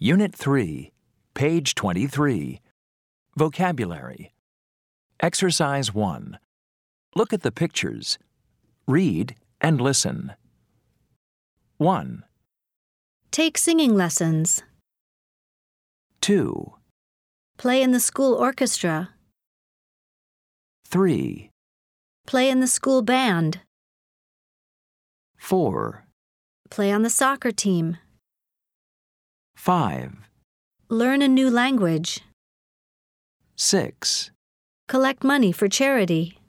Unit 3, page 23. Vocabulary. Exercise 1. Look at the pictures. Read and listen. 1, Take singing lessons. 2, Play in the school orchestra. 3, Play in the school band. 4, Play on the soccer team. 5, Learn a new language. 6, Collect money for charity.